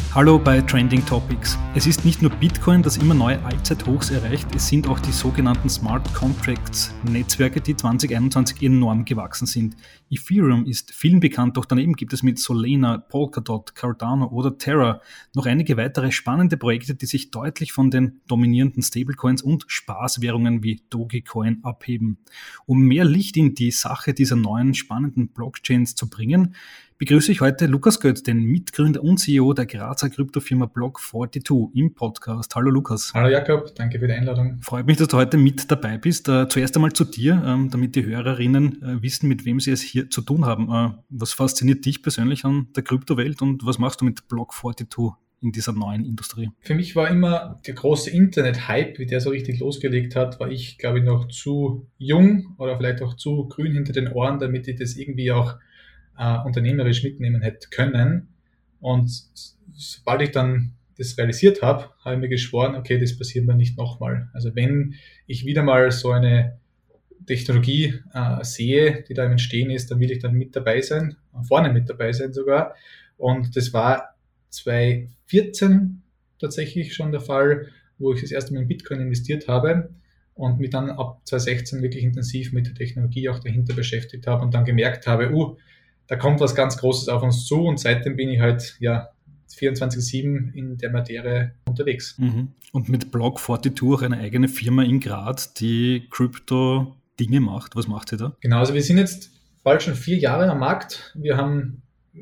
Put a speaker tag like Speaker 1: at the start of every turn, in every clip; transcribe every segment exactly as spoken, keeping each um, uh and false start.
Speaker 1: Hallo bei Trending Topics. Es ist nicht nur Bitcoin, das immer neue Allzeithochs erreicht, es sind auch die sogenannten Smart Contracts Netzwerke, die zwanzig einundzwanzig enorm gewachsen sind. Ethereum ist vielen bekannt, doch daneben gibt es mit Solana, Polkadot, Cardano oder Terra noch einige weitere spannende Projekte, die sich deutlich von den dominierenden Stablecoins und Spaßwährungen wie Dogecoin abheben. Um mehr Licht in die Sache dieser neuen spannenden Blockchains zu bringen, begrüße ich heute Lukas Götz, den Mitgründer und C E O der Grazer Kryptofirma Block zweiundvierzig im Podcast. Hallo Lukas.
Speaker 2: Hallo Jakob, danke für die Einladung.
Speaker 1: Freut mich, dass du heute mit dabei bist. Äh, zuerst einmal zu dir, ähm, damit die Hörerinnen äh, wissen, mit wem sie es hier zu tun haben. Äh, was fasziniert dich persönlich an der Kryptowelt und was machst du mit Block zweiundvierzig in dieser neuen Industrie?
Speaker 2: Für mich war immer der große Internet-Hype, wie der so richtig losgelegt hat, war ich, glaube ich, noch zu jung oder vielleicht auch zu grün hinter den Ohren, damit ich das irgendwie auch Uh, unternehmerisch mitnehmen hätte können. Und sobald ich dann das realisiert habe, habe ich mir geschworen, okay, das passiert mir nicht nochmal. Also wenn ich wieder mal so eine Technologie uh, sehe, die da im Entstehen ist, dann will ich dann mit dabei sein, vorne mit dabei sein sogar. Und das war zwanzig vierzehn tatsächlich schon der Fall, wo ich das erste Mal in Bitcoin investiert habe und mich dann ab zwanzig sechzehn wirklich intensiv mit der Technologie auch dahinter beschäftigt habe und dann gemerkt habe, uh, da kommt was ganz Großes auf uns zu und seitdem bin ich halt ja vierundzwanzig sieben in der Materie unterwegs.
Speaker 1: Mhm. Und mit Block zweiundvierzig auch eine eigene Firma in Graz, die Krypto-Dinge macht. Was macht sie da?
Speaker 2: Genau, also wir sind jetzt bald schon vier Jahre am Markt. Wir haben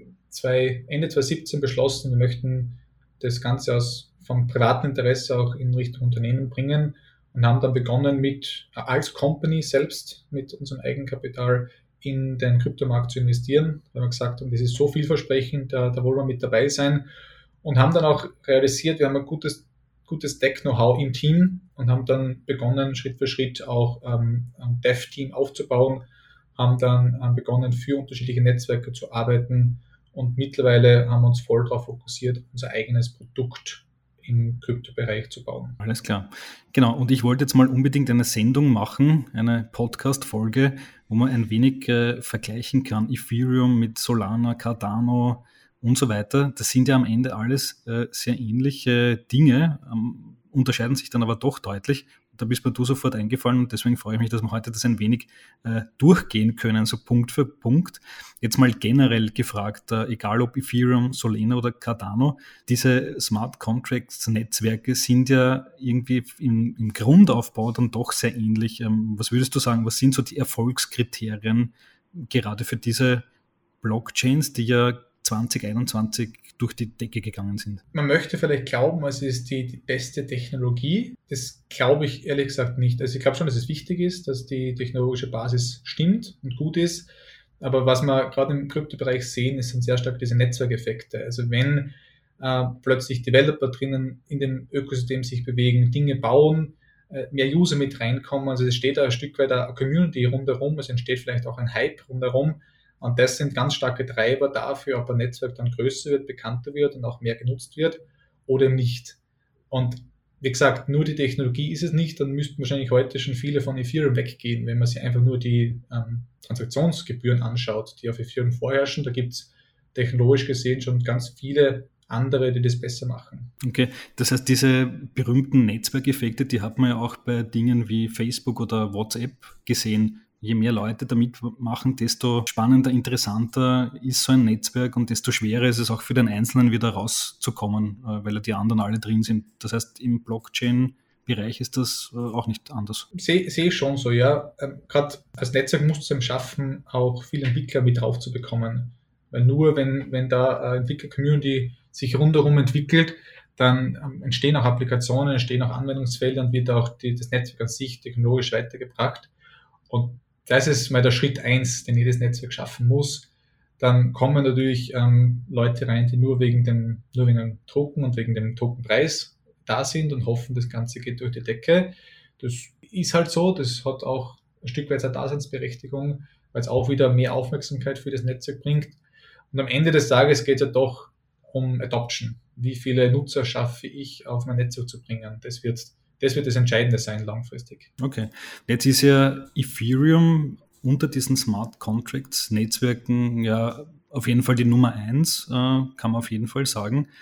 Speaker 2: zwei, Ende zwanzig siebzehn beschlossen, wir möchten das Ganze aus vom privaten Interesse auch in Richtung Unternehmen bringen und haben dann begonnen mit als Company selbst mit unserem Eigenkapital in den Kryptomarkt zu investieren. Da haben wir gesagt, und das ist so vielversprechend, da, da wollen wir mit dabei sein und haben dann auch realisiert, wir haben ein gutes, gutes Tech-Know-how im Team und haben dann begonnen, Schritt für Schritt auch ähm, ein Dev-Team aufzubauen, haben dann ähm, begonnen, für unterschiedliche Netzwerke zu arbeiten und mittlerweile haben wir uns voll darauf fokussiert, unser eigenes Produkt im Kryptobereich zu bauen.
Speaker 1: Alles klar. Genau, und ich wollte jetzt mal unbedingt eine Sendung machen, eine Podcast-Folge, wo man ein wenig äh, vergleichen kann, Ethereum mit Solana, Cardano und so weiter. Das sind ja am Ende alles äh, sehr ähnliche Dinge, ähm, unterscheiden sich dann aber doch deutlich. Da bist mir du sofort eingefallen und deswegen freue ich mich, dass wir heute das ein wenig äh, durchgehen können, so Punkt für Punkt. Jetzt mal generell gefragt, äh, egal ob Ethereum, Solana oder Cardano, diese Smart Contracts Netzwerke sind ja irgendwie im, im Grundaufbau dann doch sehr ähnlich. Ähm, was würdest du sagen, was sind so die Erfolgskriterien gerade für diese Blockchains, die ja zwanzig einundzwanzig durch die Decke gegangen sind?
Speaker 2: Man möchte vielleicht glauben, es ist die, die beste Technologie. Das glaube ich ehrlich gesagt nicht. Also ich glaube schon, dass es wichtig ist, dass die technologische Basis stimmt und gut ist. Aber was wir gerade im Kryptobereich sehen, ist, sind sehr stark diese Netzwerkeffekte. Also wenn äh, plötzlich Developer drinnen in dem Ökosystem sich bewegen, Dinge bauen, äh, mehr User mit reinkommen, also es steht da ein Stück weit eine Community rundherum, es entsteht vielleicht auch ein Hype rundherum. Und das sind ganz starke Treiber dafür, ob ein Netzwerk dann größer wird, bekannter wird und auch mehr genutzt wird oder nicht. Und wie gesagt, nur die Technologie ist es nicht, dann müssten wahrscheinlich heute schon viele von Ethereum weggehen, wenn man sich einfach nur die ähm, Transaktionsgebühren anschaut, die auf Ethereum vorherrschen. Da gibt es technologisch gesehen schon ganz viele andere, die das besser machen.
Speaker 1: Okay, das heißt, diese berühmten Netzwerkeffekte, die hat man ja auch bei Dingen wie Facebook oder WhatsApp gesehen. Je mehr Leute damit machen, desto spannender, interessanter ist so ein Netzwerk und desto schwerer ist es auch für den Einzelnen wieder rauszukommen, weil die anderen alle drin sind. Das heißt, im Blockchain-Bereich ist das auch nicht anders.
Speaker 2: Sehe seh ich schon so, ja. Ähm, Gerade als Netzwerk musst du es schaffen, auch viele Entwickler mit drauf zu bekommen. Weil nur wenn, wenn da eine Entwickler-Community sich rundherum entwickelt, dann ähm, entstehen auch Applikationen, entstehen auch Anwendungsfelder und wird auch die, das Netzwerk an sich technologisch weitergebracht. Und das ist mal der Schritt eins, den jedes Netzwerk schaffen muss. Dann kommen natürlich ähm, Leute rein, die nur wegen dem, nur wegen dem Token und wegen dem Tokenpreis da sind und hoffen, das Ganze geht durch die Decke. Das ist halt so, das hat auch ein Stück weit seine Daseinsberechtigung, weil es auch wieder mehr Aufmerksamkeit für das Netzwerk bringt. Und am Ende des Tages geht es ja doch um Adoption. Wie viele Nutzer schaffe ich auf mein Netzwerk zu bringen? Das wird Das wird das Entscheidende sein langfristig.
Speaker 1: Okay. Jetzt ist ja Ethereum unter diesen Smart Contracts Netzwerken ja auf jeden Fall die Nummer eins, äh, kann man auf jeden Fall sagen.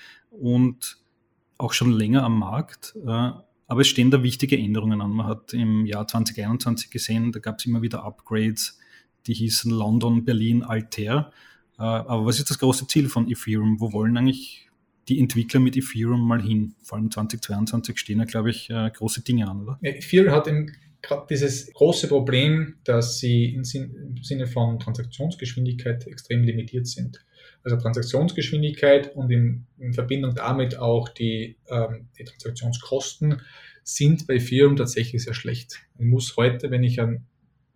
Speaker 1: und auch schon länger am Markt. Aber es stehen da wichtige Änderungen an. Man hat im Jahr zwanzig einundzwanzig gesehen, da gab es immer wieder Upgrades, die hießen London, Berlin, Altair. Aber was ist das große Ziel von Ethereum? Wo wollen eigentlich die Entwickler mit Ethereum mal hin? Vor allem zwanzig zweiundzwanzig stehen ja, glaube ich, große Dinge an, oder?
Speaker 2: Ethereum hat gerade dieses große Problem, dass sie im Sinne von Transaktionsgeschwindigkeit extrem limitiert sind. Also Transaktionsgeschwindigkeit und in, in Verbindung damit auch die, ähm, die Transaktionskosten sind bei Ethereum tatsächlich sehr schlecht. Ich muss heute, wenn ich einen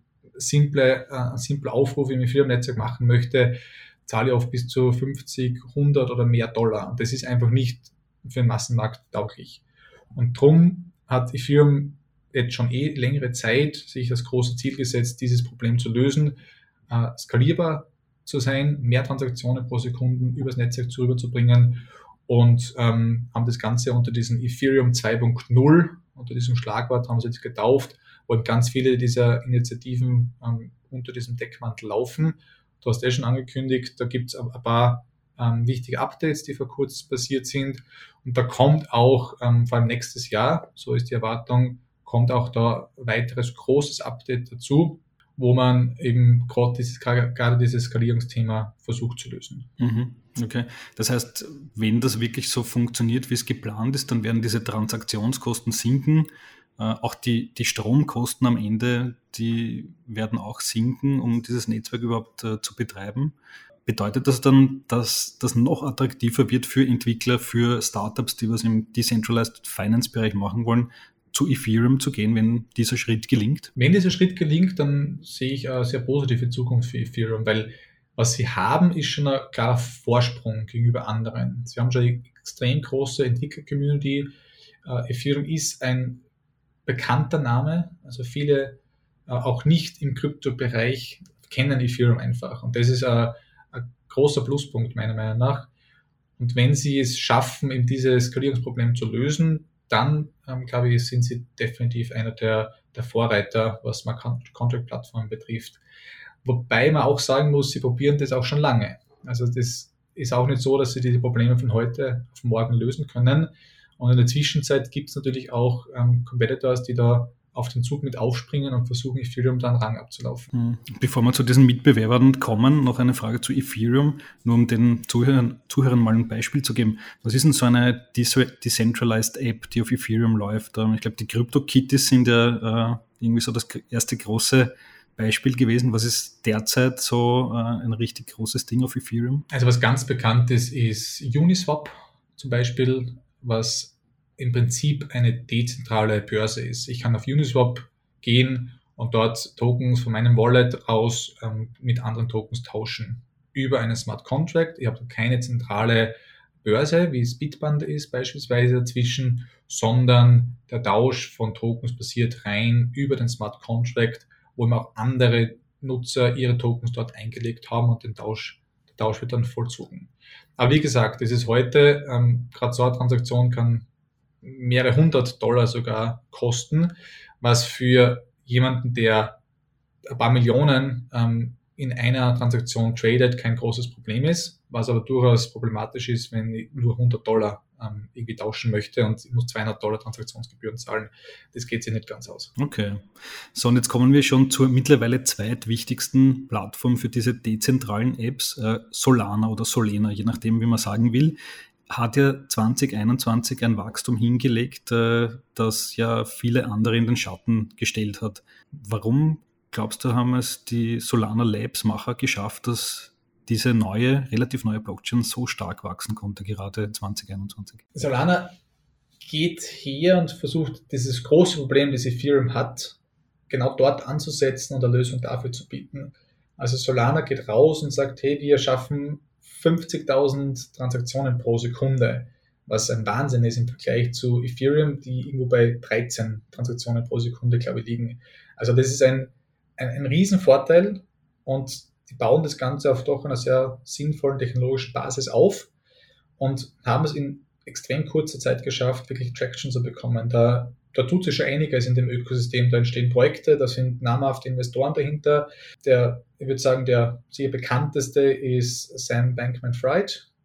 Speaker 2: simple, äh, einen simplen Aufruf im Ethereum-Netzwerk machen möchte, zahle ich oft bis zu fünfzig, hundert oder mehr Dollar. Und das ist einfach nicht für den Massenmarkt tauglich. Und darum hat Ethereum jetzt schon eh längere Zeit sich das große Ziel gesetzt, dieses Problem zu lösen, äh, skalierbar zu sein, mehr Transaktionen pro Sekunde übers Netzwerk zu rüberzubringen und ähm, haben das Ganze unter diesem Ethereum zwei Punkt null, unter diesem Schlagwort haben sie jetzt getauft, wo ganz viele dieser Initiativen ähm, unter diesem Deckmantel laufen. Du hast ja schon angekündigt, da gibt es ein paar ähm, wichtige Updates, die vor kurzem passiert sind und da kommt auch ähm, vor allem nächstes Jahr, so ist die Erwartung, kommt auch da ein weiteres großes Update dazu, wo man eben gerade dieses, gerade dieses Skalierungsthema versucht zu lösen.
Speaker 1: Mhm, okay. Das heißt, wenn das wirklich so funktioniert, wie es geplant ist, dann werden diese Transaktionskosten sinken. Äh, auch die, die Stromkosten am Ende, die werden auch sinken, um dieses Netzwerk überhaupt äh, zu betreiben. Bedeutet das dann, dass das noch attraktiver wird für Entwickler, für Startups, die was im Decentralized Finance Bereich machen wollen, zu Ethereum zu gehen, wenn dieser Schritt gelingt?
Speaker 2: Wenn dieser Schritt gelingt, dann sehe ich eine sehr positive Zukunft für Ethereum, weil was sie haben, ist schon ein klarer Vorsprung gegenüber anderen. Sie haben schon eine extrem große Entwickler-Community. Ethereum ist ein bekannter Name, also viele auch nicht im Kryptobereich kennen Ethereum einfach und das ist ein, ein großer Pluspunkt meiner Meinung nach. Und wenn sie es schaffen, eben dieses Skalierungsproblem zu lösen, dann, ähm, glaube ich, sind sie definitiv einer der, der Vorreiter, was Smart Contract-Plattformen betrifft. Wobei man auch sagen muss, sie probieren das auch schon lange. Also das ist auch nicht so, dass sie diese Probleme von heute auf morgen lösen können. Und in der Zwischenzeit gibt es natürlich auch ähm, Competitors, die da auf den Zug mit aufspringen und versuchen, Ethereum dann Rang abzulaufen.
Speaker 1: Bevor wir zu diesen Mitbewerbern kommen, noch eine Frage zu Ethereum, nur um den Zuhörern, Zuhörern mal ein Beispiel zu geben. Was ist denn so eine Decentralized App, die auf Ethereum läuft? Ich glaube, die CryptoKitties sind ja äh, irgendwie so das erste große Beispiel gewesen. Was ist derzeit so äh, ein richtig großes Ding auf Ethereum?
Speaker 2: Also was ganz bekannt ist, ist Uniswap zum Beispiel, was im Prinzip eine dezentrale Börse ist. Ich kann auf Uniswap gehen und dort Tokens von meinem Wallet aus ähm, mit anderen Tokens tauschen über einen Smart Contract. Ich habe keine zentrale Börse, wie es Bitband ist beispielsweise dazwischen, sondern der Tausch von Tokens passiert rein über den Smart Contract, wo eben auch andere Nutzer ihre Tokens dort eingelegt haben und den Tausch, der Tausch wird dann vollzogen. Aber wie gesagt, das ist heute, ähm, gerade so eine Transaktion kann mehrere hundert Dollar sogar kosten, was für jemanden, der ein paar Millionen ähm, in einer Transaktion tradet, kein großes Problem ist, was aber durchaus problematisch ist, wenn ich nur hundert Dollar ähm, irgendwie tauschen möchte und ich muss zweihundert Dollar Transaktionsgebühren zahlen. Das geht sich nicht ganz aus.
Speaker 1: Okay. So, und jetzt kommen wir schon zur mittlerweile zweitwichtigsten Plattform für diese dezentralen Apps, äh, Solana oder Solana, je nachdem, wie man sagen will. Hat ja zwanzig einundzwanzig ein Wachstum hingelegt, äh, das ja viele andere in den Schatten gestellt hat. Warum, glaubst du, haben es die Solana Labs-Macher geschafft, dass diese neue, relativ neue Blockchain so stark wachsen konnte, gerade zwanzig einundzwanzig?
Speaker 2: Solana geht her und versucht, dieses große Problem, das Ethereum hat, genau dort anzusetzen und eine Lösung dafür zu bieten. Also Solana geht raus und sagt, hey, wir schaffen fünfzigtausend Transaktionen pro Sekunde, was ein Wahnsinn ist im Vergleich zu Ethereum, die irgendwo bei dreizehn Transaktionen pro Sekunde, glaube ich, liegen. Also das ist ein, ein, ein Riesenvorteil und die bauen das Ganze auf doch einer sehr sinnvollen technologischen Basis auf und haben es in extrem kurzer Zeit geschafft, wirklich Traction zu bekommen. Da, da tut sich schon einiges in dem Ökosystem, da entstehen Projekte, da sind namhafte Investoren dahinter. Der, ich würde sagen, der sicher bekannteste ist Sam Bankman-Fried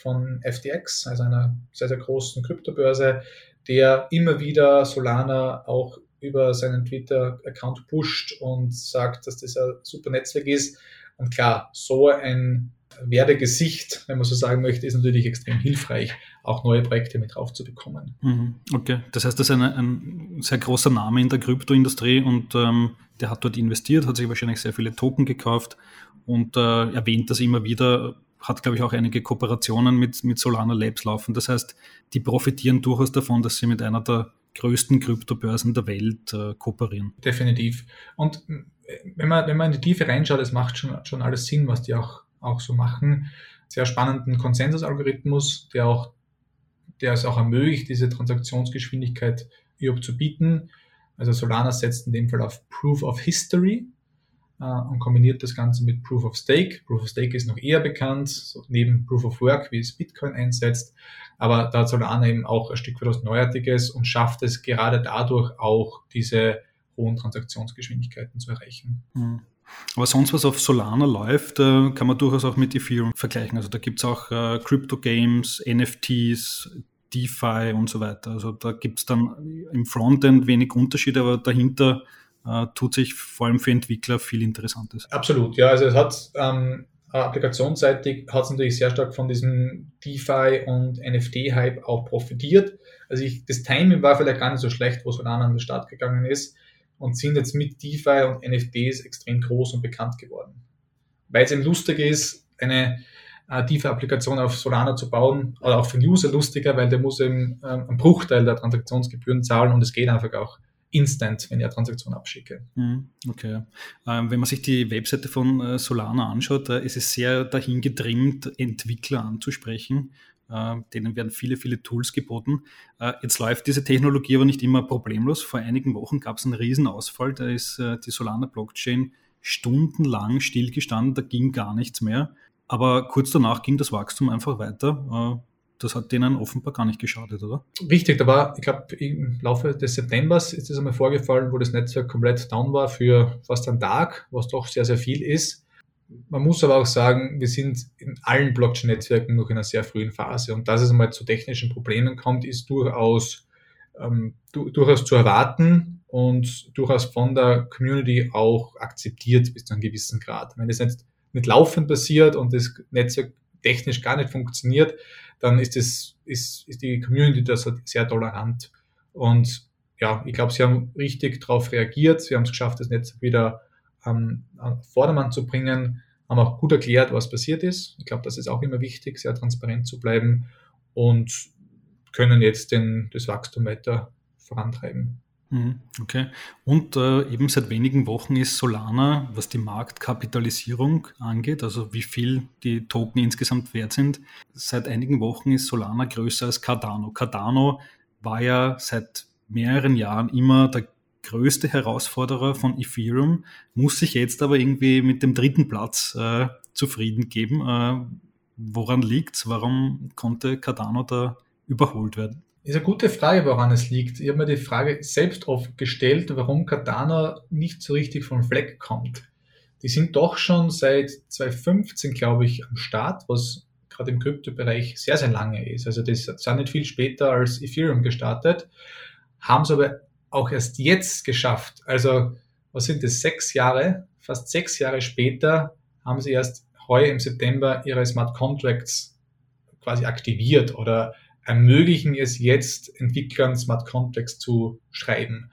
Speaker 2: von F T X, also einer sehr, sehr großen Kryptobörse, der immer wieder Solana auch über seinen Twitter-Account pusht und sagt, dass das ein super Netzwerk ist. Und klar, so ein Werdegesicht, wenn man so sagen möchte, ist natürlich extrem hilfreich, auch neue Projekte mit drauf zu bekommen.
Speaker 1: Okay, das heißt, das ist eine, ein sehr großer Name in der Kryptoindustrie und ähm, der hat dort investiert, hat sich wahrscheinlich sehr viele Token gekauft und äh, erwähnt das immer wieder, hat, glaube ich, auch einige Kooperationen mit, mit Solana Labs laufen. Das heißt, die profitieren durchaus davon, dass sie mit einer der größten Kryptobörsen der Welt äh, kooperieren.
Speaker 2: Definitiv. Und wenn man, wenn man in die Tiefe reinschaut, es macht schon, schon alles Sinn, was die auch, auch so machen. Sehr spannenden Konsensusalgorithmus, der auch, der es auch ermöglicht, diese Transaktionsgeschwindigkeit überhaupt zu bieten. Also Solana setzt in dem Fall auf Proof of History äh, und kombiniert das Ganze mit Proof of Stake. Proof of Stake ist noch eher bekannt, so neben Proof of Work, wie es Bitcoin einsetzt. Aber da hat Solana eben auch ein Stück weit was Neuartiges und schafft es gerade dadurch auch, diese hohen Transaktionsgeschwindigkeiten zu erreichen.
Speaker 1: Mhm. Aber sonst, was auf Solana läuft, äh, kann man durchaus auch mit Ethereum vergleichen. Also da gibt es auch äh, Crypto-Games, N F Ts, DeFi und so weiter. Also da gibt es dann im Frontend wenig Unterschiede, aber dahinter äh, tut sich vor allem für Entwickler viel Interessantes.
Speaker 2: Absolut, ja. Also es hat ähm, applikationsseitig hat es natürlich sehr stark von diesem DeFi und N F T-Hype auch profitiert. Also ich, das Timing war vielleicht gar nicht so schlecht, wo Solana an den Start gegangen ist und sind jetzt mit DeFi und N F Ts extrem groß und bekannt geworden. Weil es eben lustig ist, eine äh, DeFi-Applikation auf Solana zu bauen, oder auch für den User lustiger, weil der muss eben ähm, einen Bruchteil der Transaktionsgebühren zahlen und es geht einfach auch instant, wenn ich eine Transaktion abschicke.
Speaker 1: Okay. Ähm, wenn man sich die Webseite von äh, Solana anschaut, äh, ist es sehr dahin getrimmt, Entwickler anzusprechen. Äh, denen werden viele, viele Tools geboten. Äh, jetzt läuft diese Technologie aber nicht immer problemlos. Vor einigen Wochen gab es einen Riesenausfall. Da ist äh, die Solana-Blockchain stundenlang stillgestanden, da ging gar nichts mehr. Aber kurz danach ging das Wachstum einfach weiter. Äh, Das hat denen offenbar gar nicht geschadet, oder?
Speaker 2: Richtig, da war, ich glaube, im Laufe des Septembers ist das einmal vorgefallen, wo das Netzwerk komplett down war für fast einen Tag, was doch sehr, sehr viel ist. Man muss aber auch sagen, wir sind in allen Blockchain-Netzwerken noch in einer sehr frühen Phase und dass es einmal zu technischen Problemen kommt, ist durchaus, ähm, du, durchaus zu erwarten und durchaus von der Community auch akzeptiert bis zu einem gewissen Grad. Wenn das jetzt nicht laufend passiert und das Netzwerk technisch gar nicht funktioniert, dann ist, das, ist, ist die Community da sehr tolerant. Und ja, ich glaube, sie haben richtig darauf reagiert. Sie haben es geschafft, das Netz wieder ähm, auf Vordermann zu bringen, haben auch gut erklärt, was passiert ist. Ich glaube, das ist auch immer wichtig, sehr transparent zu bleiben und können jetzt den, das Wachstum weiter vorantreiben.
Speaker 1: Okay. Und äh, eben seit wenigen Wochen ist Solana, was die Marktkapitalisierung angeht, also wie viel die Token insgesamt wert sind, seit einigen Wochen ist Solana größer als Cardano. Cardano war ja seit mehreren Jahren immer der größte Herausforderer von Ethereum, muss sich jetzt aber irgendwie mit dem dritten Platz äh, zufrieden geben. Äh, woran liegt's? Warum konnte Cardano da überholt werden?
Speaker 2: Ist eine gute Frage, woran es liegt. Ich habe mir die Frage selbst oft gestellt, warum Cardano nicht so richtig vom Fleck kommt. Die sind doch schon seit zwanzig fünfzehn, glaube ich, am Start, was gerade im Kryptobereich sehr, sehr lange ist. Also das sind nicht viel später als Ethereum gestartet, haben es aber auch erst jetzt geschafft. Also was sind das, sechs Jahre, fast sechs Jahre später haben sie erst heuer im September ihre Smart Contracts quasi aktiviert oder ermöglichen es jetzt, Entwicklern Smart Contracts zu schreiben.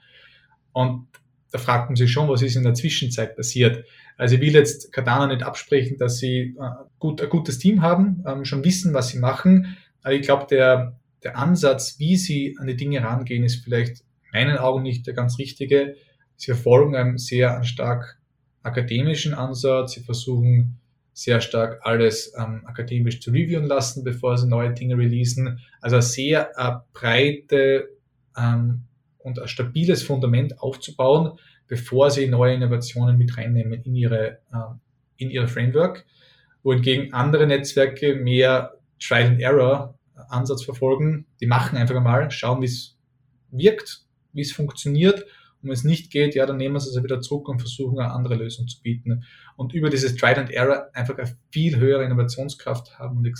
Speaker 2: Und da fragt man sich schon, was ist in der Zwischenzeit passiert. Also ich will jetzt Cardano nicht absprechen, dass sie äh, gut, ein gutes Team haben, ähm, schon wissen, was sie machen. Aber ich glaube, der, der Ansatz, wie sie an die Dinge rangehen, ist vielleicht in meinen Augen nicht der ganz richtige. Sie verfolgen einen sehr stark akademischen Ansatz. Sie versuchen sehr stark alles ähm, akademisch zu reviewen lassen, bevor sie neue Dinge releasen. Also eine sehr äh, breite ähm, und ein stabiles Fundament aufzubauen, bevor sie neue Innovationen mit reinnehmen in ihre, äh, in ihre Framework, wohingegen andere Netzwerke mehr Trial-and-Error-Ansatz verfolgen. Die machen einfach einmal, schauen, wie es wirkt, wie es funktioniert. Und wenn es nicht geht, ja, dann nehmen wir es also wieder zurück und versuchen, eine andere Lösung zu bieten. Und über dieses Trial and Error einfach eine viel höhere Innovationskraft haben und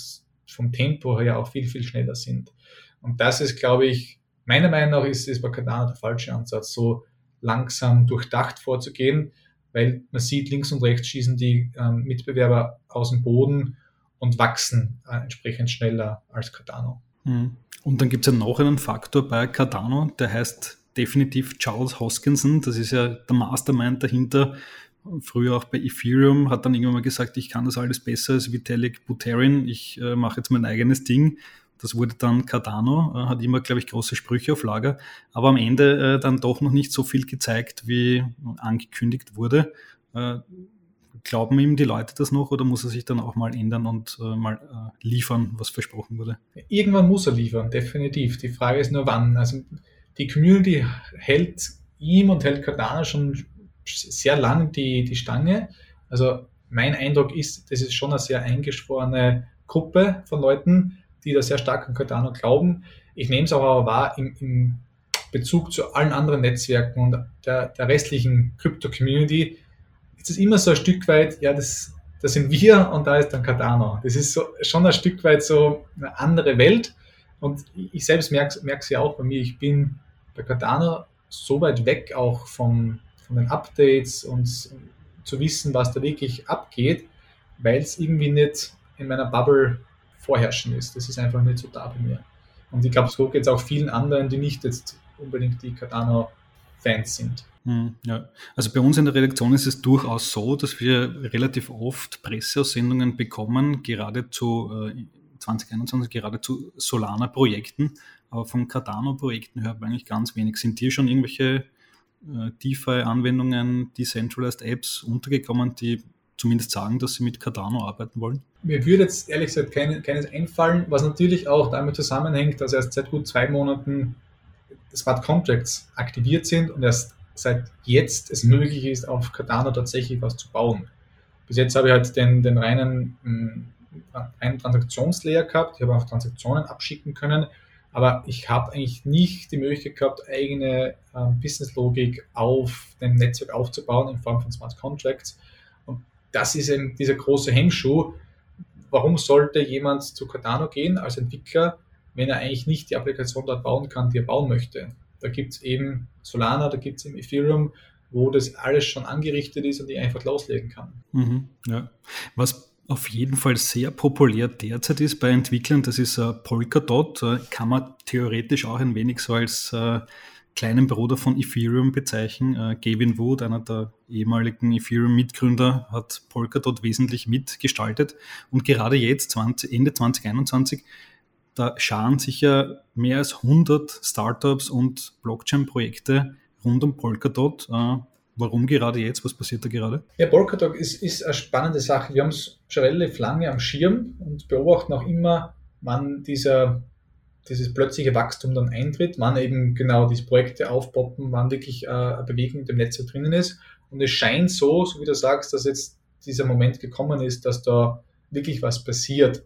Speaker 2: vom Tempo her auch viel, viel schneller sind. Und das ist, glaube ich, meiner Meinung nach ist, ist bei Cardano der falsche Ansatz, so langsam durchdacht vorzugehen, weil man sieht, links und rechts schießen die ähm, Mitbewerber aus dem Boden und wachsen äh, entsprechend schneller als Cardano.
Speaker 1: Und dann gibt es ja noch einen Faktor bei Cardano, der heißt definitiv Charles Hoskinson. Das ist ja der Mastermind dahinter. Früher auch bei Ethereum, hat dann irgendwann mal gesagt, ich kann das alles besser als Vitalik Buterin, ich äh, mache jetzt mein eigenes Ding. Das wurde dann Cardano, äh, hat immer, glaube ich, große Sprüche auf Lager, aber am Ende äh, dann doch noch nicht so viel gezeigt, wie angekündigt wurde. Äh, glauben ihm die Leute das noch oder muss er sich dann auch mal ändern und äh, mal äh, liefern, was versprochen wurde?
Speaker 2: Irgendwann muss er liefern, definitiv. Die Frage ist nur wann. Also die Community hält ihm und hält Cardano schon sehr lang die, die Stange. Also mein Eindruck ist, das ist schon eine sehr eingeschworene Gruppe von Leuten, die da sehr stark an Cardano glauben. Ich nehme es aber wahr im, im Bezug zu allen anderen Netzwerken und der, der restlichen Krypto-Community ist es immer so ein Stück weit, ja, das, das sind wir und da ist dann Cardano. Das ist so, schon ein Stück weit so eine andere Welt und ich selbst merke es ja auch bei mir, ich bin bei Cardano so weit weg auch vom, von den Updates und zu wissen, was da wirklich abgeht, weil es irgendwie nicht in meiner Bubble vorherrschen ist. Das ist einfach nicht so da bei mir. Und ich glaube, so geht es auch vielen anderen, die nicht jetzt unbedingt die Cardano-Fans sind.
Speaker 1: Ja, also bei uns in der Redaktion ist es durchaus so, dass wir relativ oft Presseaussendungen bekommen, gerade zu äh, zwanzig einundzwanzig, gerade zu Solana-Projekten, aber von Cardano-Projekten hört man eigentlich ganz wenig. Sind hier schon irgendwelche äh, DeFi-Anwendungen, Decentralized Apps untergekommen, die zumindest sagen, dass sie mit Cardano arbeiten wollen?
Speaker 2: Mir würde jetzt ehrlich gesagt keine, keines einfallen, was natürlich auch damit zusammenhängt, dass erst seit gut zwei Monaten Smart Contracts aktiviert sind und erst seit jetzt es möglich ist, auf Cardano tatsächlich was zu bauen. Bis jetzt habe ich halt den, den reinen, reinen Transaktionslayer gehabt, ich habe auch Transaktionen abschicken können, aber ich habe eigentlich nicht die Möglichkeit gehabt, eigene äh, Businesslogik auf dem Netzwerk aufzubauen in Form von Smart Contracts. Und das ist eben dieser große Hemmschuh. Warum sollte jemand zu Cardano gehen als Entwickler, wenn er eigentlich nicht die Applikation dort bauen kann, die er bauen möchte? Da gibt es eben Solana, da gibt es eben Ethereum, wo das alles schon angerichtet ist und ich einfach loslegen kann.
Speaker 1: Mhm, ja. Was auf jeden Fall sehr populär derzeit ist bei Entwicklern, das ist uh, Polkadot. Uh, kann man theoretisch auch ein wenig so als uh, kleinen Bruder von Ethereum bezeichnen. Uh, Gavin Wood, einer der ehemaligen Ethereum-Mitgründer, hat Polkadot wesentlich mitgestaltet. Und gerade jetzt, zwanzig, Ende zwanzig einundzwanzig, da scharen sich ja mehr als hundert Startups und Blockchain-Projekte rund um Polkadot. Äh, warum gerade jetzt? Was passiert da gerade?
Speaker 2: Ja, Polkadot ist, ist eine spannende Sache. Wir haben es schon relativ lange am Schirm und beobachten auch immer, wann dieser, dieses plötzliche Wachstum dann eintritt, wann eben genau diese Projekte aufpoppen, wann wirklich äh, eine Bewegung in dem Netzwerk drinnen ist. Und es scheint so, so wie du sagst, dass jetzt dieser Moment gekommen ist, dass da wirklich was passiert.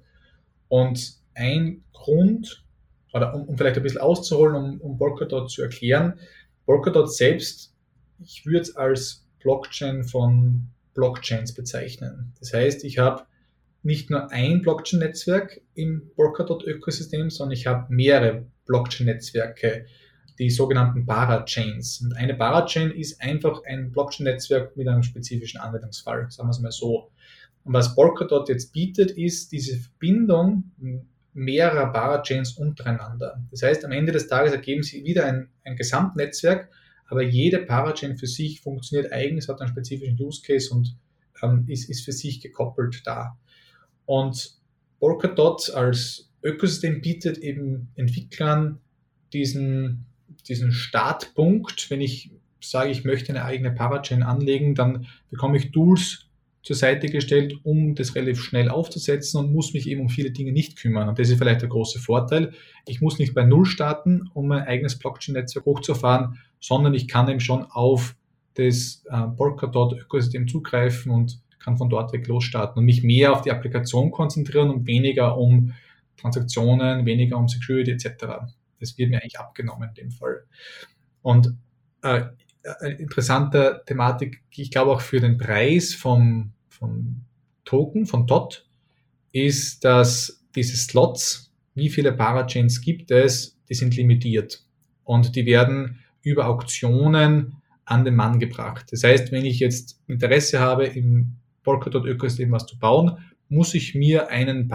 Speaker 2: Und ein Grund, oder um, um vielleicht ein bisschen auszuholen, um, um Polkadot zu erklären, Polkadot selbst, ich würde es als Blockchain von Blockchains bezeichnen. Das heißt, ich habe nicht nur ein Blockchain-Netzwerk im Polkadot-Ökosystem, sondern ich habe mehrere Blockchain-Netzwerke, die sogenannten Parachains. Und eine Parachain ist einfach ein Blockchain-Netzwerk mit einem spezifischen Anwendungsfall, sagen wir es mal so. Und was Polkadot jetzt bietet, ist diese Verbindung mehrerer Parachains untereinander. Das heißt, am Ende des Tages ergeben sie wieder ein, ein Gesamtnetzwerk, aber jede Parachain für sich funktioniert eigens, hat einen spezifischen Use Case und ähm, ist, ist für sich gekoppelt da. Und Polkadot als Ökosystem bietet eben Entwicklern diesen, diesen Startpunkt. Wenn ich sage, ich möchte eine eigene Parachain anlegen, dann bekomme ich Tools zur Seite gestellt, um das relativ schnell aufzusetzen und muss mich eben um viele Dinge nicht kümmern. Und das ist vielleicht der große Vorteil. Ich muss nicht bei Null starten, um mein eigenes Blockchain-Netzwerk hochzufahren, sondern ich kann eben schon auf das äh, Polkadot-Ökosystem zugreifen und kann von dort weg losstarten und mich mehr auf die Applikation konzentrieren und weniger um Transaktionen, weniger um Security et cetera. Das wird mir eigentlich abgenommen in dem Fall. Und äh, eine interessante Thematik, ich glaube auch für den Preis vom, vom Token, von D O T, ist, dass diese Slots, wie viele Parachains gibt es, die sind limitiert und die werden über Auktionen an den Mann gebracht. Das heißt, wenn ich jetzt Interesse habe, im Polkadot-Ökosystem was zu bauen, muss ich mir einen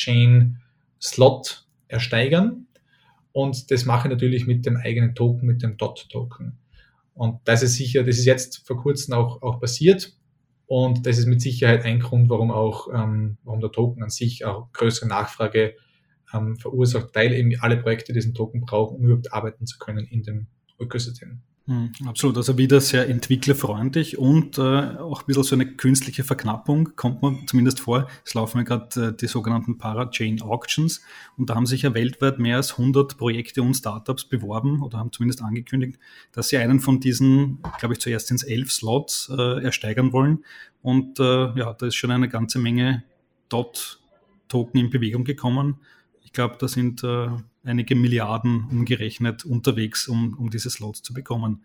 Speaker 2: Parachain-Slot ersteigern und das mache ich natürlich mit dem eigenen Token, mit dem D O T-Token. Und das ist sicher, das ist jetzt vor kurzem auch, auch passiert. Und das ist mit Sicherheit ein Grund, warum auch ähm, warum der Token an sich auch größere Nachfrage ähm, verursacht, weil eben alle Projekte diesen Token brauchen, um überhaupt arbeiten zu können in dem Ökosystem.
Speaker 1: Mhm, absolut, also wieder sehr entwicklerfreundlich und äh, auch ein bisschen so eine künstliche Verknappung, kommt man zumindest vor. Es laufen ja gerade äh, die sogenannten Parachain Auctions und da haben sich ja weltweit mehr als hundert Projekte und Startups beworben oder haben zumindest angekündigt, dass sie einen von diesen, glaube ich, zuerst ins elf Slots äh, ersteigern wollen und äh, ja, da ist schon eine ganze Menge D O T-Token in Bewegung gekommen. Ich glaube, da sind äh, einige Milliarden umgerechnet unterwegs, um, um diese Slots zu bekommen.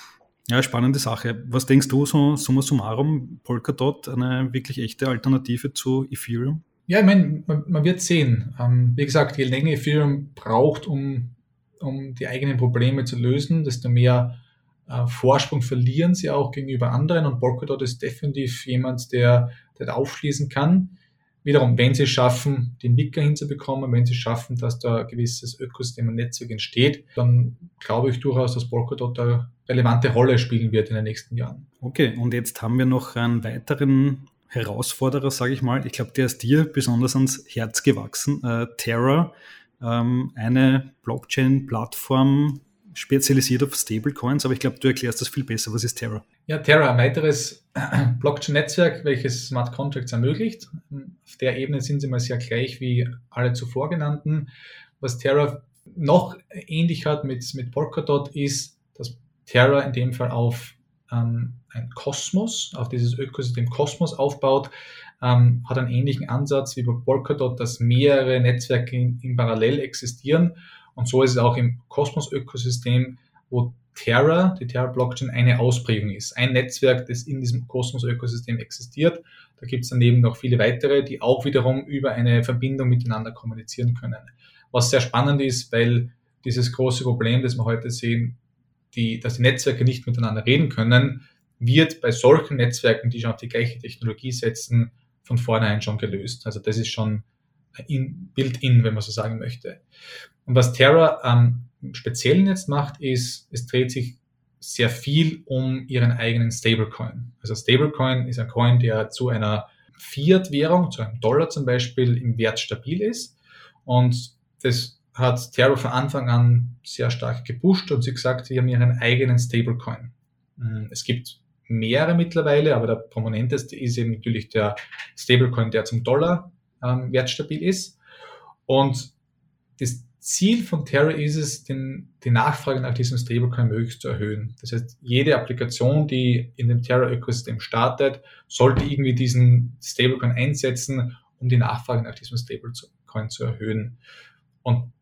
Speaker 1: Ja, spannende Sache. Was denkst du, so summa summarum, Polkadot eine wirklich echte Alternative zu Ethereum?
Speaker 2: Ja, ich meine, man, man wird sehen. Ähm, wie gesagt, je länger Ethereum braucht, um, um die eigenen Probleme zu lösen, desto mehr äh, Vorsprung verlieren sie auch gegenüber anderen und Polkadot ist definitiv jemand, der, der da aufschließen kann. Wiederum, wenn sie es schaffen, den Nicker hinzubekommen, wenn sie es schaffen, dass da ein gewisses Ökosystem und Netzwerk entsteht, dann glaube ich durchaus, dass Polkadot eine relevante Rolle spielen wird in den nächsten Jahren.
Speaker 1: Okay, und jetzt haben wir noch einen weiteren Herausforderer, sage ich mal. Ich glaube, der ist dir besonders ans Herz gewachsen. Äh, Terra, ähm, eine Blockchain-Plattform, spezialisiert auf Stablecoins, aber ich glaube, du erklärst das viel besser. Was ist Terra?
Speaker 2: Ja, Terra, ein weiteres Blockchain-Netzwerk, welches Smart Contracts ermöglicht. Auf der Ebene sind sie mal sehr gleich wie alle zuvor genannten. Was Terra noch ähnlich hat mit, mit Polkadot ist, dass Terra in dem Fall auf ähm, ein Kosmos, auf dieses Ökosystem Kosmos aufbaut, ähm, hat einen ähnlichen Ansatz wie bei Polkadot, dass mehrere Netzwerke in, in parallel existieren. Und so ist es auch im Kosmos-Ökosystem, wo Terra, die Terra-Blockchain, eine Ausprägung ist. Ein Netzwerk, das in diesem Kosmos-Ökosystem existiert. Da gibt es daneben noch viele weitere, die auch wiederum über eine Verbindung miteinander kommunizieren können. Was sehr spannend ist, weil dieses große Problem, das wir heute sehen, die, dass die Netzwerke nicht miteinander reden können, wird bei solchen Netzwerken, die schon auf die gleiche Technologie setzen, von vornherein schon gelöst. Also das ist schon in, built-in, wenn man so sagen möchte. Und was Terra ähm, im Speziellen jetzt macht, ist, es dreht sich sehr viel um ihren eigenen Stablecoin. Also Stablecoin ist ein Coin, der zu einer Fiat-Währung, zu einem Dollar zum Beispiel, im Wert stabil ist. Und das hat Terra von Anfang an sehr stark gepusht und sie gesagt, sie haben ihren eigenen Stablecoin. Es gibt mehrere mittlerweile, aber der prominenteste ist eben natürlich der Stablecoin, der zum Dollar ähm, wertstabil ist. Und das Ziel von Terra ist es, den, die Nachfrage nach diesem Stablecoin möglichst zu erhöhen. Das heißt, jede Applikation, die in dem Terra-Ökosystem startet, sollte irgendwie diesen Stablecoin einsetzen, um die Nachfrage nach diesem Stablecoin zu erhöhen. Und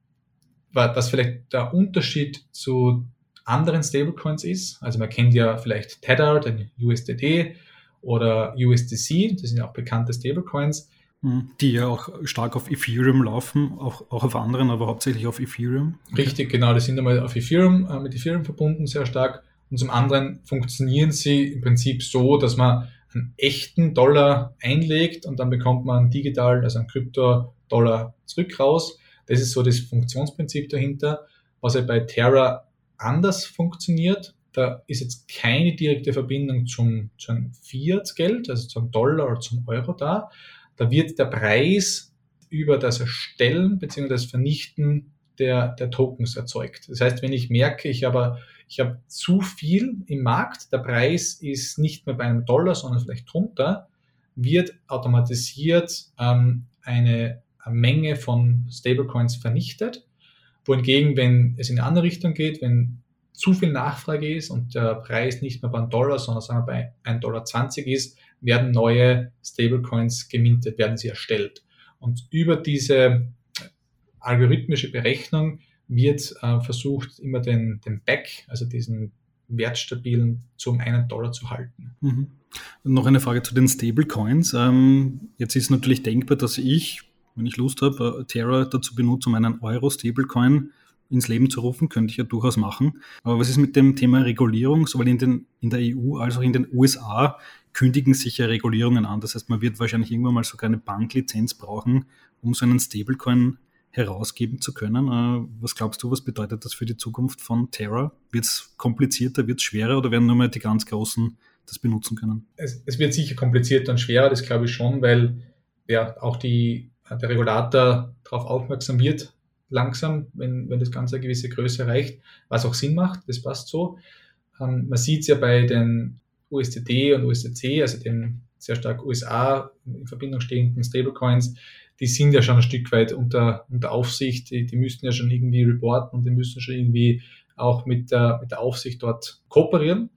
Speaker 2: was vielleicht der Unterschied zu anderen Stablecoins ist, also man kennt ja vielleicht Tether, den U S D T oder U S D C, das sind ja auch bekannte Stablecoins,
Speaker 1: die ja auch stark auf Ethereum laufen, auch, auch auf anderen, aber hauptsächlich auf Ethereum.
Speaker 2: Okay. Richtig, genau, die sind einmal auf Ethereum, äh, mit Ethereum verbunden sehr stark und zum anderen funktionieren sie im Prinzip so, dass man einen echten Dollar einlegt und dann bekommt man digital, also einen Krypto-Dollar zurück raus. Das ist so das Funktionsprinzip dahinter. Was ja bei Terra anders funktioniert, da ist jetzt keine direkte Verbindung zum, zum Fiat-Geld, also zum Dollar oder zum Euro da. Da wird der Preis über das Erstellen bzw. das Vernichten der, der Tokens erzeugt. Das heißt, wenn ich merke, ich habe, ich habe zu viel im Markt, der Preis ist nicht mehr bei einem Dollar, sondern vielleicht drunter, wird automatisiert ähm, eine, eine Menge von Stablecoins vernichtet. Wohingegen, wenn es in eine andere Richtung geht, wenn zu viel Nachfrage ist und der Preis nicht mehr beim Dollar, sondern sagen wir bei ein Dollar zwanzig ist, werden neue Stablecoins gemintet, werden sie erstellt. Und über diese algorithmische Berechnung wird äh, versucht, immer den, den Back, also diesen wertstabilen, zum einen Dollar zu halten.
Speaker 1: Mhm. Noch eine Frage zu den Stablecoins. Ähm, jetzt ist natürlich denkbar, dass ich wenn ich Lust habe, Terra dazu benutze, um einen Euro-Stablecoin ins Leben zu rufen, könnte ich ja durchaus machen. Aber was ist mit dem Thema Regulierung? Sowohl in, den, in der E U als auch in den U S A kündigen sich ja Regulierungen an. Das heißt, man wird wahrscheinlich irgendwann mal sogar eine Banklizenz brauchen, um so einen Stablecoin herausgeben zu können. Was glaubst du, was bedeutet das für die Zukunft von Terra? Wird es komplizierter, wird es schwerer oder werden nur mal die ganz Großen das benutzen können?
Speaker 2: Es, es wird sicher komplizierter und schwerer, das glaube ich schon, weil ja auch die, der Regulator darauf aufmerksam wird, langsam, wenn, wenn das Ganze eine gewisse Größe erreicht, was auch Sinn macht, das passt so. Ähm, man sieht es ja bei den U S D T und U S D C, also den sehr stark U S A in Verbindung stehenden Stablecoins, die sind ja schon ein Stück weit unter, unter Aufsicht, die, die müssten ja schon irgendwie reporten und die müssen schon irgendwie auch mit der, mit der Aufsicht dort kooperieren.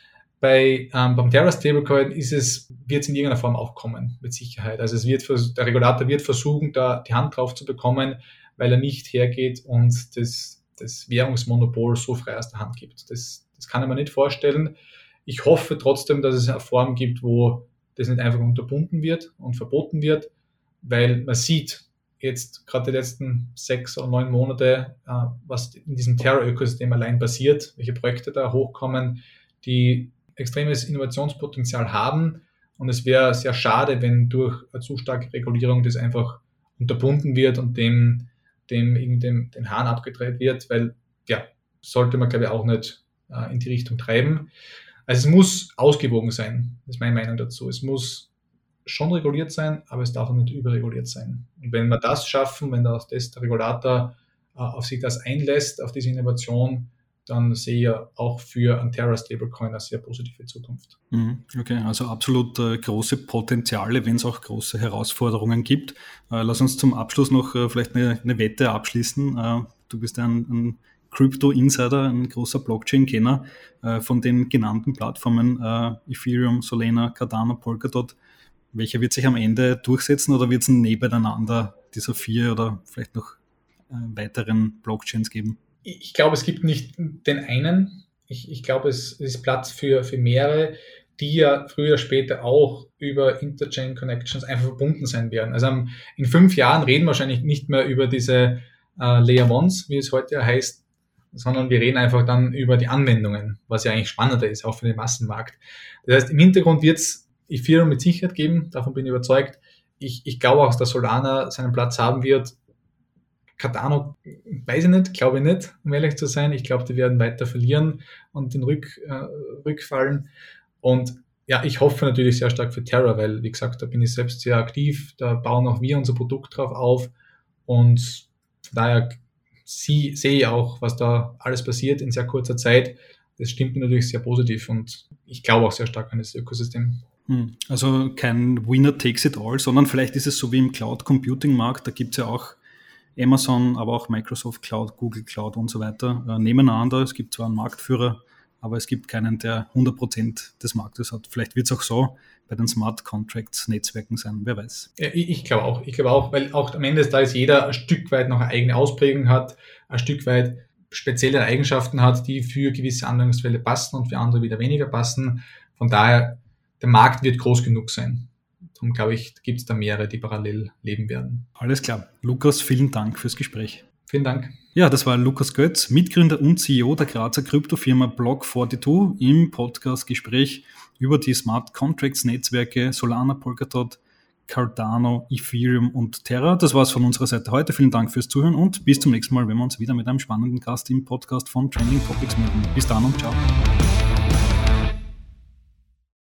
Speaker 2: Bei, ähm, beim Terra Stablecoin ist es, wird es in irgendeiner Form auch kommen, mit Sicherheit. Also es wird, der Regulator wird versuchen, da die Hand drauf zu bekommen, weil er nicht hergeht und das, das Währungsmonopol so frei aus der Hand gibt. Das, das kann ich mir nicht vorstellen. Ich hoffe trotzdem, dass es eine Form gibt, wo das nicht einfach unterbunden wird und verboten wird, weil man sieht jetzt gerade die letzten sechs oder neun Monate, äh, was in diesem Terra-Ökosystem allein passiert, welche Projekte da hochkommen, die extremes Innovationspotenzial haben. Und es wäre sehr schade, wenn durch eine zu starke Regulierung das einfach unterbunden wird und dem dem irgendwie den, den Hahn abgedreht wird, weil, ja, sollte man, glaube ich, auch nicht äh, in die Richtung treiben. Also es muss ausgewogen sein, das ist meine Meinung dazu. Es muss schon reguliert sein, aber es darf auch nicht überreguliert sein. Und wenn wir das schaffen, wenn das, das der Regulator äh, auf sich das einlässt, auf diese Innovation, dann sehe ich ja auch für ein Terra Stablecoin eine sehr positive Zukunft.
Speaker 1: Okay, also absolut äh, große Potenziale, wenn es auch große Herausforderungen gibt. Äh, lass uns zum Abschluss noch äh, vielleicht eine, eine Wette abschließen. Äh, du bist ein, ein Crypto-Insider, ein großer Blockchain-Kenner äh, von den genannten Plattformen äh, Ethereum, Solana, Cardano, Polkadot. Welcher wird sich am Ende durchsetzen oder wird es ein Nebeneinander dieser vier oder vielleicht noch äh, weiteren Blockchains geben?
Speaker 2: Ich glaube, es gibt nicht den einen. Ich, ich glaube, es ist Platz für, für mehrere, die ja früher oder später auch über Interchain Connections einfach verbunden sein werden. Also in fünf Jahren reden wir wahrscheinlich nicht mehr über diese äh, Layer Ones, wie es heute ja heißt, sondern wir reden einfach dann über die Anwendungen, was ja eigentlich spannender ist, auch für den Massenmarkt. Das heißt, im Hintergrund wird es Ethereum mit Sicherheit geben, davon bin ich überzeugt. Ich, ich glaube auch, dass Solana seinen Platz haben wird. Cardano, weiß ich nicht, glaube ich nicht, um ehrlich zu sein. Ich glaube, die werden weiter verlieren und den Rück, äh, Rückfallen. Und ja, ich hoffe natürlich sehr stark für Terra, weil, wie gesagt, da bin ich selbst sehr aktiv, da bauen auch wir unser Produkt drauf auf und von daher sie, sehe ich auch, was da alles passiert in sehr kurzer Zeit. Das stimmt mir natürlich sehr positiv und ich glaube auch sehr stark an das Ökosystem.
Speaker 1: Also kein Winner takes it all, sondern vielleicht ist es so wie im Cloud-Computing-Markt, da gibt es ja auch Amazon, aber auch Microsoft Cloud, Google Cloud und so weiter äh, nebeneinander. Es gibt zwar einen Marktführer, aber es gibt keinen, der hundert Prozent des Marktes hat. Vielleicht wird es auch so bei den Smart Contracts Netzwerken sein, wer weiß.
Speaker 2: Ja, ich, ich glaube auch, ich glaube auch, weil auch am Ende des Tages jeder ein Stück weit noch eine eigene Ausprägung hat, ein Stück weit spezielle Eigenschaften hat, die für gewisse Anwendungsfälle passen und für andere wieder weniger passen. Von daher, der Markt wird groß genug sein. Darum glaube ich, gibt es da mehrere, die parallel leben werden.
Speaker 1: Alles klar. Lukas, vielen Dank fürs Gespräch.
Speaker 2: Vielen Dank.
Speaker 1: Ja, das war Lukas Götz, Mitgründer und C E O der Grazer Kryptofirma Block zweiundvierzig im Podcast-Gespräch über die Smart Contracts Netzwerke Solana, Polkadot, Cardano, Ethereum und Terra. Das war's von unserer Seite heute. Vielen Dank fürs Zuhören und bis zum nächsten Mal, wenn wir uns wieder mit einem spannenden Gast im Podcast von Trending Topics melden. Bis dann und ciao.